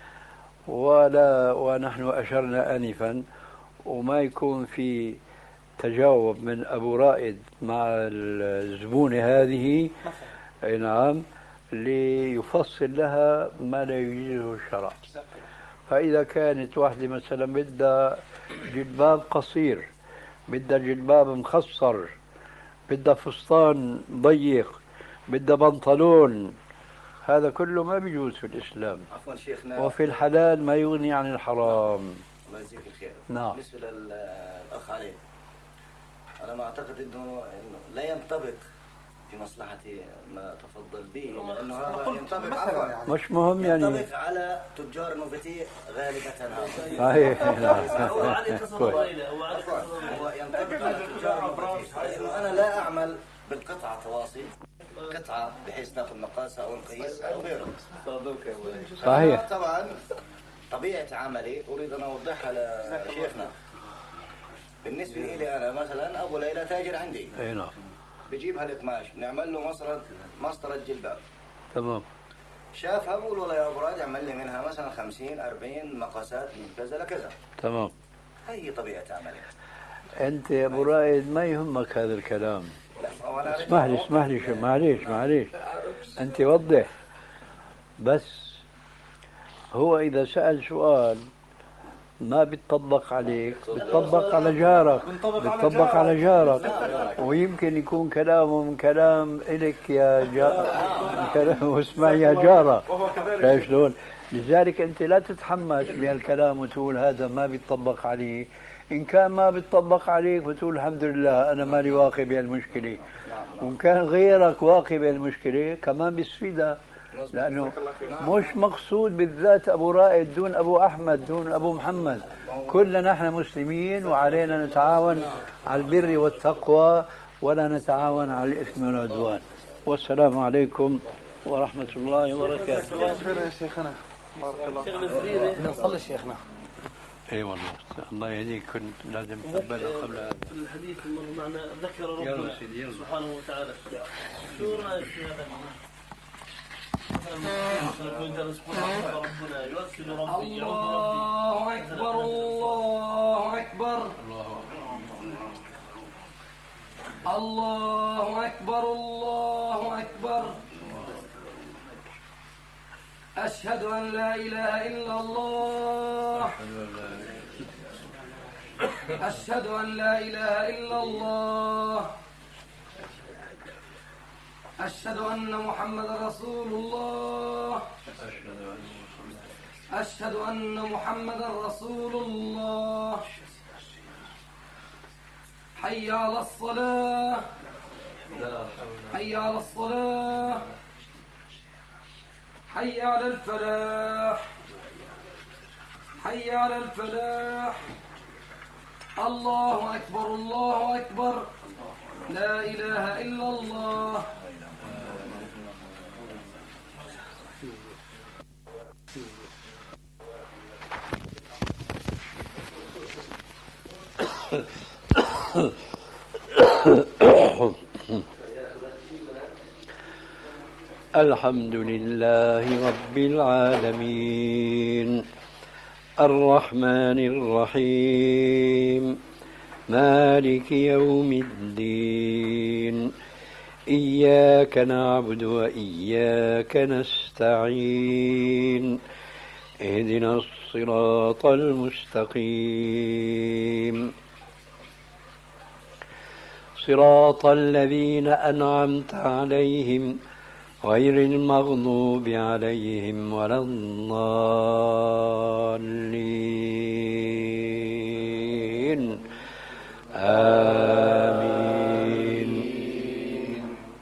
ولا ونحن أشرنا آنفا، وما يكون في تجاوب من أبو رائد مع الزبونة هذه، أي نعم، ليفصل لها ما لا يجيزه الشرع. فإذا كانت واحدة مثلا بدها جلباب قصير، بدها جلباب مخصر، بدها فستان ضيق، بدها بنطلون، هذا كله ما بيجوز في الإسلام. عفوا شيخنا، وفي الحلال ما يغني عن الحرام. الله يجزيك الخير. نعم. بالنسبة للأخ علي، أنا ما أعتقد إنه لا ينطبق في مصلحتي ما تفضل به، لأنه هذا ينطبق عفوا مش مهم يعني. ينطبق على تجار المفتي غالبا. صحيح. هو ينطبق على تجار المفتي، لأنه أنا لا أعمل بالقطعة تواصي، قطعة بحيث ناخذ مقاسها أو نقيس أو غيره. صحيح. طبعا طبيعة عملي أريد أن أوضحها لشيخنا. بالنسبة لي أنا مثلا أبو ليلى تاجر عندي. أي نعم. بجيب هالقماش بنعمل له مسطرة جلباب. تمام. شافها بقول والله يا أبو راد اعمل لي منها مثلا 50 40 مقاسات من كذا لكذا. تمام. هي طبيعة عملي. أنت يا أبو رائد ما يهمك هذا الكلام. اسمح لي شو، معليش أنت وضح. بس هو إذا سأل سؤال ما بيتطبق عليك، بيتطبق على جارك، ويمكن يكون كلامه من كلام إلك يا كلام اسمع يا جارة. شايف شلون؟ لذلك أنت لا تتحمس بهالكلام وتقول هذا ما بيتطبق عليه. إن كان ما بيتطبق عليك بتقول الحمد لله أنا مالي واقع بهالمشكلة، وإن كان غيرك واقع بهالمشكلة كمان بيستفيدها، لأنه مش مقصود بالذات أبو رائد دون أبو أحمد دون أبو محمد، كلنا نحن مسلمين وعلينا نتعاون على البر والتقوى ولا نتعاون على الإثم والعدوان. والسلام عليكم ورحمة الله وبركاته. يا شيخنا بارك الله فيك. نصلي شيخنا. اي والله الله يهديك، كنت لازم تقبلها قبل هذا. الحديث مر معنا ذكر ربنا سبحانه وتعالى. شو رايك في هذا؟ ربنا يوكل ربي. الله أكبر الله أكبر الله أكبر الله أكبر. أشهد أن لا إله إلا الله. أشهد أن لا إله إلا الله. أشهد أن محمد رسول الله. أشهد أن محمد رسول الله. حي على الصلاة. حي على الصلاة. حي على الفلاح. حي على الفلاح. الله أكبر الله أكبر. لا إله إلا الله. الحمد لله رب العالمين الرحمن الرحيم مالك يوم الدين إياك نعبد وإياك نستعين اهدنا الصراط المستقيم صراط الذين أنعمت عليهم غير المغضوب عليهم ولا الضالين آمين.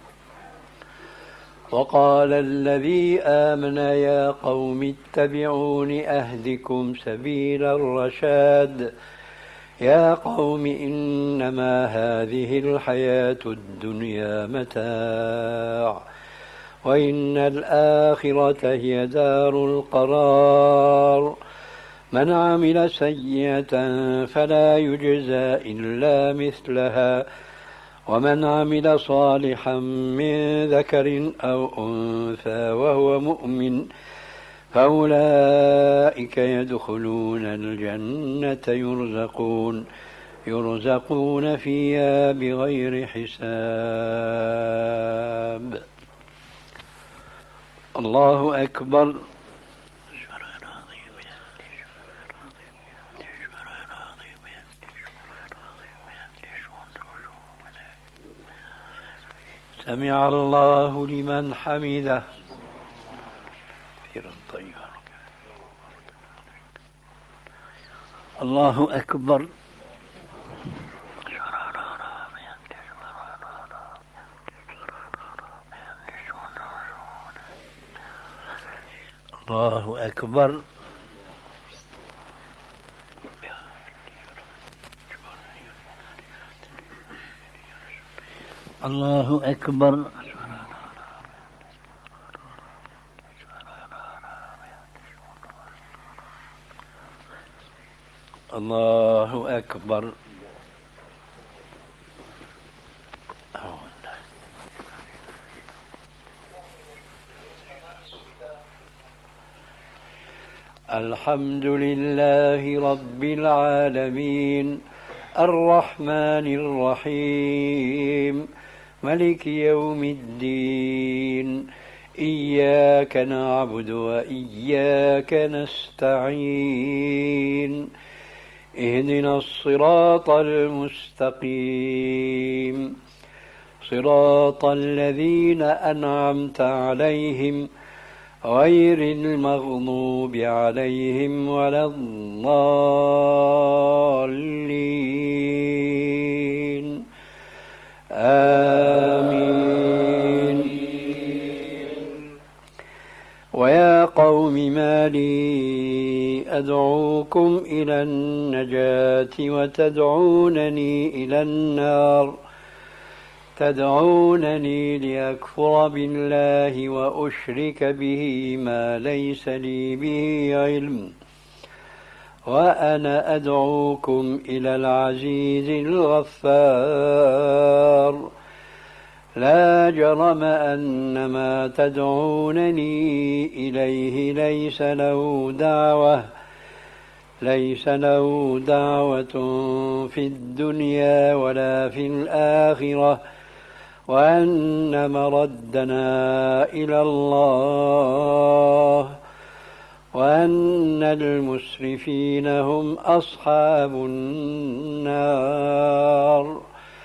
وقال الذي آمن يا قوم اتبعون أهدكم سبيل الرشاد يا قوم إنما هذه الحياة الدنيا متاع وإن الآخرة هي دار القرار من عمل سيئة فلا يجزى إلا مثلها ومن عمل صالحا من ذكر أو أنثى وهو مؤمن فأولئك يدخلون الجنة يرزقون فيها بغير حساب. الله أكبر. سمع الله لمن حمده. الله أكبر. الله أكبر. الله أكبر. الله أكبر. الحمد لله رب العالمين الرحمن الرحيم ملك يوم الدين إياك نعبد وإياك نستعين اهدنا الصراط المستقيم صراط الذين أنعمت عليهم غير المغضوب عليهم ولا الضالين آمين. ويا قوم ما لي أدعوكم إلى النجاة وتدعونني إلى النار تدعونني لأكفر بالله وأشرك به ما ليس لي به علم وأنا أدعوكم إلى العزيز الغفار لا جرم أن ما تدعونني إليه ليس له دعوة في الدنيا ولا في الآخرة وأن مردنا إلى الله وأن المسرفين هم أصحاب النار.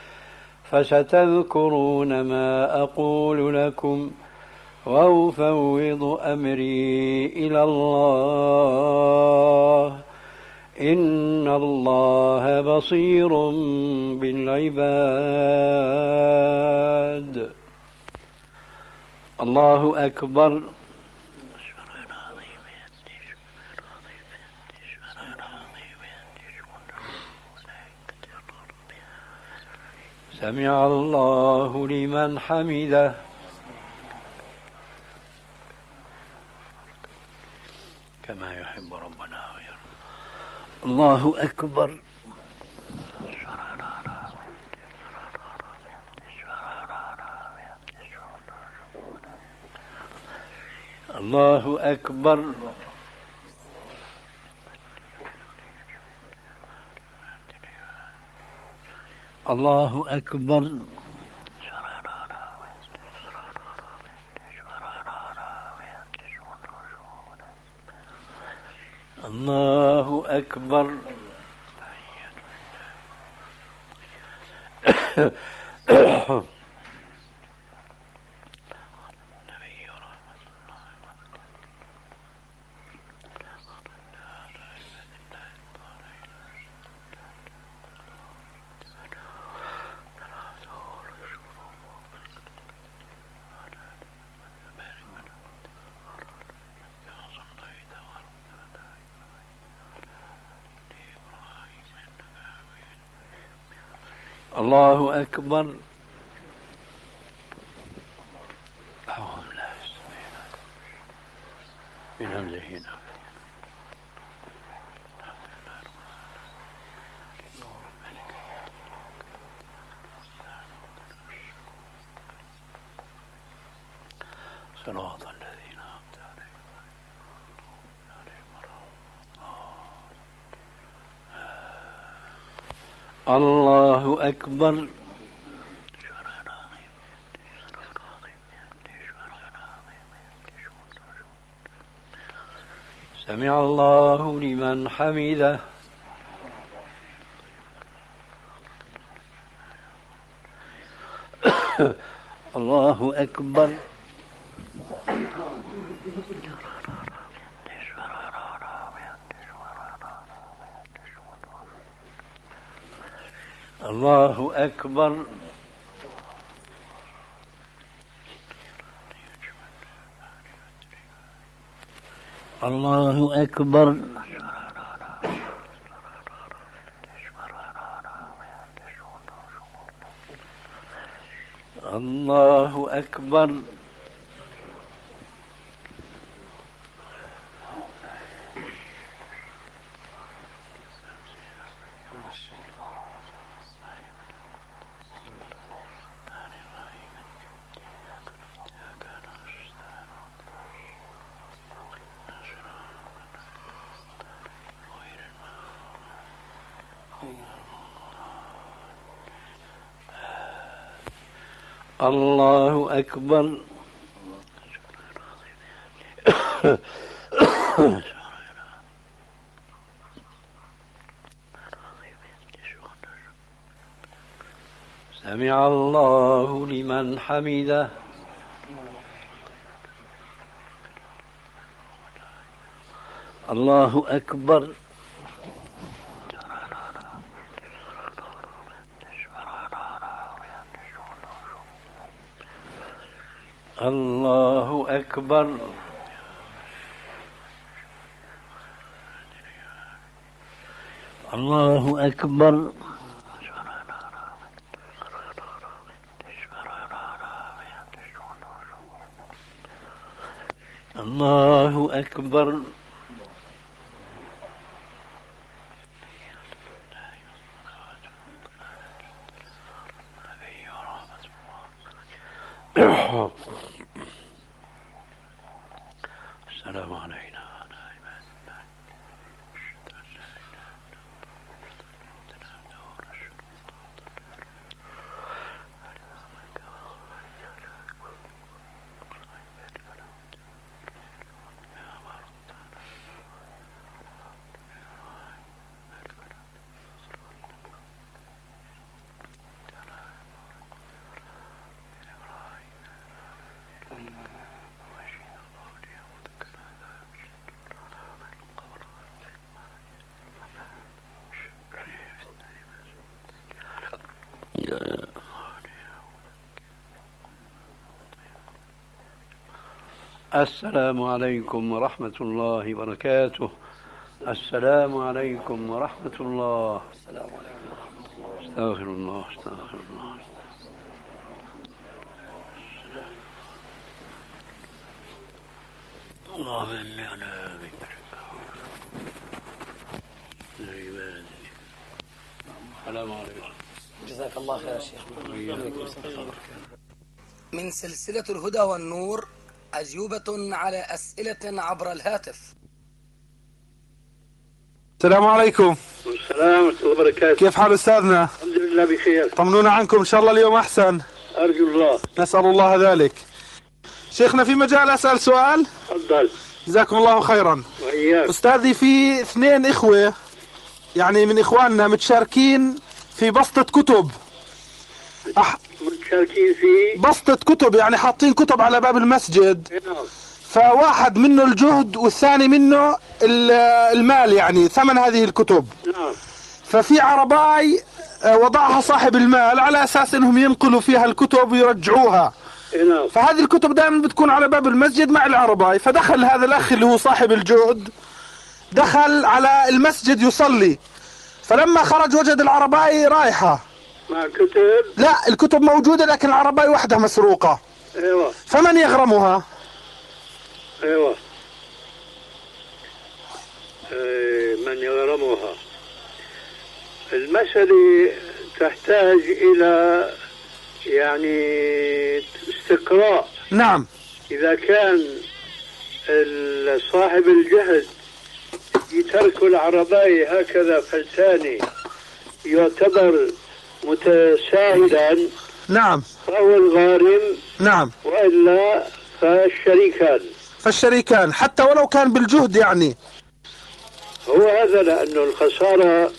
فستذكرون ما أقول لكم وأفوض أمري إلى الله إن الله بصير بالعباد. الله أكبر. سمع الله لمن حمده. كما يحب ربنا ويرضى. الله أكبر. الله أكبر. الله أكبر. الله أكبر. الله أكبر. من همزه هنا. صراط الذين أنعمت عليهم. الله أكبر. سمع الله لمن حمده. الله أكبر. الله أكبر. الله أكبر. الله أكبر. الله أكبر. سمع الله لمن حمده. الله أكبر. الله أكبر. الله أكبر. الله أكبر. السلام علينا. السلام عليكم ورحمة الله وبركاته. السلام عليكم ورحمة الله. السلام عليكم. استغفر الله استغفر الله. اللهم إني على ذكرك. السلام عليكم. جزاك الله خير يا شيخ. من سلسلة الهدى والنور أجوبة على أسئلة عبر الهاتف. السلام عليكم. السلام ورحمة الله وبركاته. كيف حال أستاذنا؟ الحمد لله بخير. طمنونا عنكم، إن شاء الله اليوم أحسن. أرجو الله. نسأل الله ذلك. شيخنا في مجال أسأل سؤال؟ تفضل. جزاكم الله خيرا. وإياك. أستاذي في 2 إخوة يعني من إخواننا متشاركين في بسطة كتب. متشاركين في بسطة كتب يعني حاطين كتب على باب المسجد. نعم. فواحد منه الجهد والثاني منه المال يعني ثمن هذه الكتب. نعم. ففي عرباي وضعها صاحب المال على أساس أنهم ينقلوا فيها الكتب ويرجعوها. نعم. فهذه الكتب دائما بتكون على باب المسجد مع العرباي. فدخل هذا الأخ اللي هو صاحب الجهد دخل على المسجد يصلي، فلما خرج وجد العرباي رايحة مع كتب. لا الكتب موجودة لكن العرباي وحدها مسروقة. ايوه. فمن يغرمها؟ ايوه. من يغرمها؟ المسألة تحتاج إلى يعني استقراء. نعم. إذا كان صاحب الجهد يترك العرباي هكذا فلتاني يعتبر متساهلا نعم فهو الغارم، نعم، وإلا فالشريكان حتى ولو كان بالجهد يعني. هو هذا، لأنه الخسارة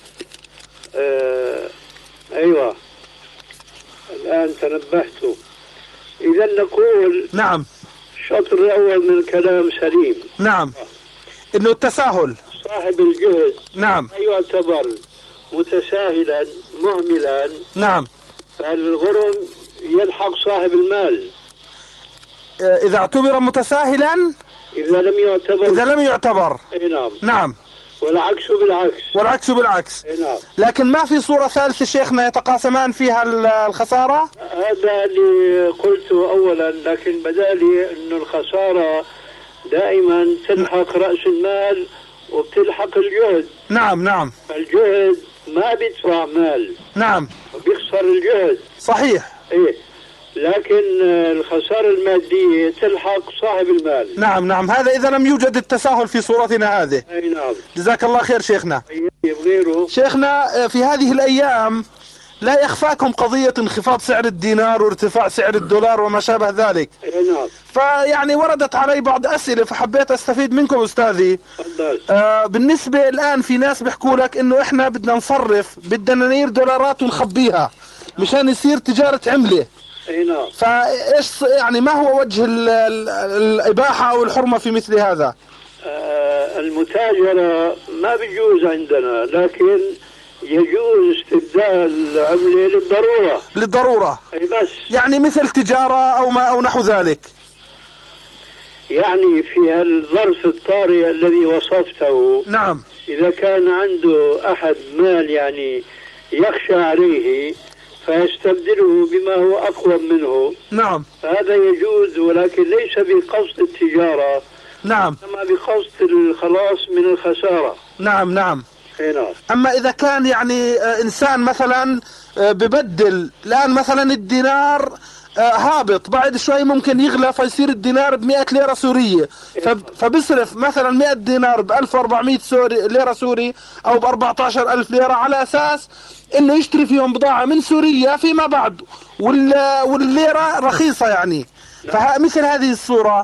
أيوة الآن تنبهت. إذا نقول نعم الشطر الأول من الكلام سليم. نعم، إنه التساهل صاحب الجهد نعم يعتبر متساهلا مهملا، نعم، فالغرم يلحق صاحب المال إذا اعتبر متساهلا، إذا لم يعتبر أي نعم، نعم، والعكس بالعكس. نعم. لكن ما في صورة ثالثة شيخنا يتقاسمان فيها الخسارة؟ هذا اللي قلته أولا، لكن بدالي أنه الخسارة دائما تلحق رأس المال وبتلحق الجهد. نعم نعم، الجهد ما بيدفع مال، نعم، وبيخسر الجهد، صحيح، إيه، لكن الخسارة المادية تلحق صاحب المال. نعم نعم، هذا إذا لم يوجد التساهل في صورتنا هذه. أي نعم. جزاك الله خير شيخنا. غيره شيخنا، في هذه الأيام لا يخفاكم قضية انخفاض سعر الدينار وارتفاع سعر الدولار وما شابه ذلك. أي نعم. فيعني وردت علي بعض أسئلة فحبيت أستفيد منكم أستاذي. بالنسبة الآن في ناس بيحكوا لك إنه إحنا بدنا نصرف بالدنانير دولارات ونخبيها مشان يصير تجارة عملة. اي نعم. فايش يعني ما هو وجه الإباحة أو الحرمة في مثل هذا؟ المتاجرة ما بيجوز عندنا، لكن يجوز استبدال العملة للضرورة. اي بس يعني مثل تجارة أو نحو ذلك. يعني في الظرف الطارئ الذي وصفته، نعم، إذا كان عنده أحد مال يعني يخشى عليه فيستبدله بما هو أقوى منه، نعم، فهذا يجوز، ولكن ليس بقصد التجارة، نعم، إنما بقصد الخلاص من الخسارة. نعم نعم. نعم. أما إذا كان يعني إنسان مثلا ببدل الآن مثلا الدينار هابط، بعد شوي ممكن يغلى فيصير الدينار ب100 ليرة سورية، فبصرف مثلا 100 دينار ب1400 ليرة سوري أو ب14000 ليرة على أساس إنه يشتري فيهم بضاعة من سوريا فيما بعد، والليرة رخيصة يعني. فمثل هذه الصورة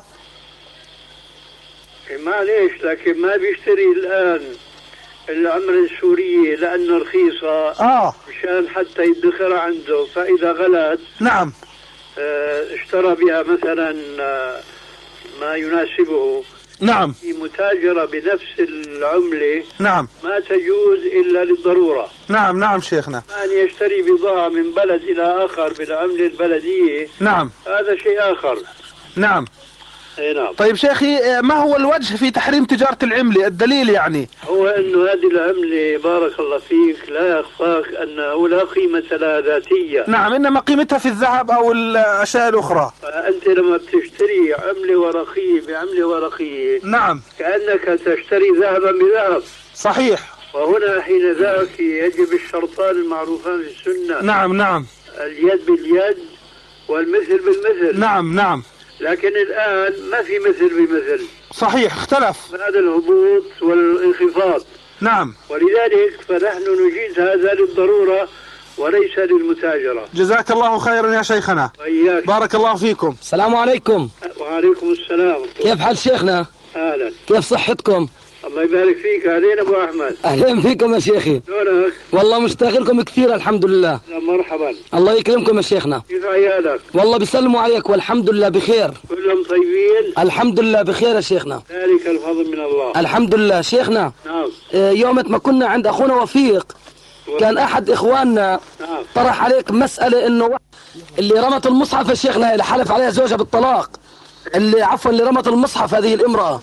معليش، لكن ما بيشتري الآن العملة السورية لأنه رخيصة، مشان حتى يدخر عنده، فإذا غلت نعم اشترى بها مثلا ما يناسبه. نعم. في متاجرة بنفس العملة نعم ما تجوز إلا للضرورة. نعم نعم شيخنا. أن يشتري بضاعة من بلد إلى آخر بالعملة البلدية، نعم، هذا شيء آخر. نعم. نعم. طيب شيخي، ما هو الوجه في تحريم تجارة العملة؟ الدليل يعني هو أنه هذه العملة بارك الله فيك لا يخفاك أنه لا قيمة لها ذاتية. نعم، إنما قيمتها في الذهب أو الأشياء الأخرى. فأنت لما بتشتري عملة ورقية بعملة ورقية، نعم، كأنك تشتري ذهبا بذهب. صحيح. وهنا حين ذاك يجب الشرطان المعروفان في السنة. نعم نعم. اليد باليد والمثل بالمثل. نعم نعم. لكن الآن ما في مثل بمثل. صحيح، اختلف. هذا الهبوط والانخفاض. نعم. ولذلك فنحن نجيز هذا للضرورة وليس للمتاجرة. جزاك الله خيرا يا شيخنا. وإياك. بارك الله فيكم. السلام عليكم. وعليكم السلام. كيف حال شيخنا؟ أهلا. كيف صحتكم؟ الله يبارك فيك. أهلين أبو أحمد. أهلين فيكم يا شيخي. شلونك؟ والله مشتاق لكم كثير الحمد لله. مرحبا. الله يكرمكم يا شيخنا. كيف عيالك؟ والله بيسلموا عليك والحمد لله بخير. كلهم طيبين؟ الحمد لله بخير يا شيخنا. ذلك الفضل من الله. الحمد لله. شيخنا، نعم. يومة ما كنا عند أخونا وفيق كان أحد إخواننا طرح عليك مسألة إنه اللي رمت المصحف يا شيخنا اللي حلف عليها زوجها بالطلاق، اللي رمت المصحف هذه الامرأة.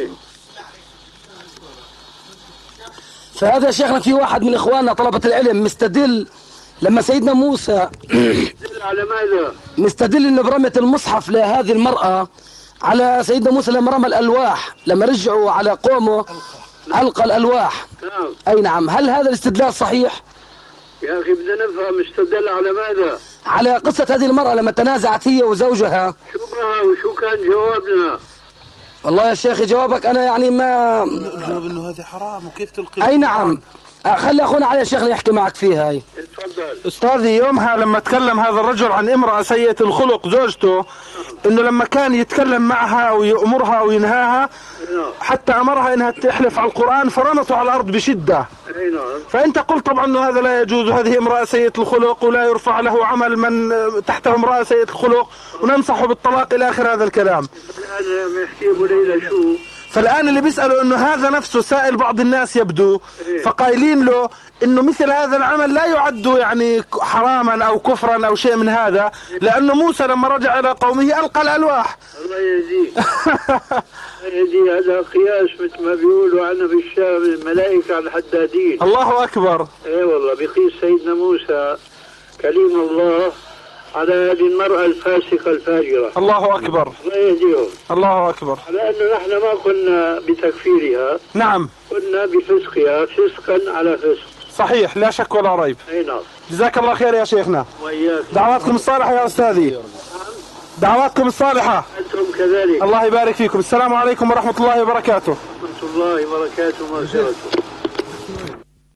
فهذا يا شيخنا في واحد من إخواننا طلبة العلم مستدل لما سيدنا موسى على ماذا؟ مستدل إنه برمت المصحف لهذه المرأة على سيدنا موسى لما رمى الألواح، لما رجعوا على قومه ألقى الألواح. نعم. أي نعم. هل هذا الاستدلال صحيح؟ يا أخي بدنا نفهم استدل على ماذا؟ على قصة هذه المرأة لما تنازعت هي وزوجها. شو بها وشو كان جوابنا؟ والله يا شيخي جوابك أنا يعني ما جواب إنه هذه حرام وكيف تلقي. أي نعم. خلي اخونا علي شيخنا يحكي معك فيها هاي. تفضل. أستاذي يومها لما تكلم هذا الرجل عن امرأة سيئة الخلق زوجته، إنه لما كان يتكلم معها ويأمرها وينهاها حتى أمرها إنها تحلف على القرآن فرمته على الأرض بشدة. فأنت قلت طبعا إنه هذا لا يجوز، هذه امرأة سيئة الخلق ولا يرفع له عمل من تحته امرأة سيئة الخلق وننصحه بالطلاق إلى آخر هذا الكلام. أنا محكي ليلى شو؟ فالآن اللي بيسألوا إنه هذا نفسه سائل بعض الناس يبدو، فقايلين له إنه مثل هذا العمل لا يعد يعني حراما أو كفرا أو شيء من هذا، لأنه موسى لما رجع إلى قومه ألقى الألواح. الله يهديك. يهدي، هذا قياس مثل ما بيقولوا عنا في الشام الملائكة على الحدادين. الله أكبر. إيه والله بيقيس سيدنا موسى كليم الله على هذه المرأة الفاسقة الفاجرة. الله أكبر. الله يهديهم. الله أكبر. على أنه نحن ما كنا بتكفيرها. نعم. كنا بفسقها، فسقا على فسق. صحيح، لا شك ولا ريب. أي نعم. جزاك الله خير يا شيخنا. وإياك. دعواتكم الصالحة يا أستاذي. دعواتكم الصالحة. أنتم كذلك. الله يبارك فيكم. السلام عليكم ورحمة الله وبركاته. ورحمة الله وبركاته ومغفرته.